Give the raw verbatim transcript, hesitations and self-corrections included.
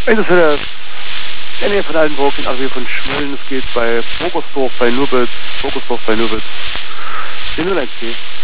Einsatzfälle in der Nähe von Altenburg, in Armee von Schmölln. Es geht bei Burgersdorf bei Nurbitz, Burgersdorf bei Nurbitz, den null eins T.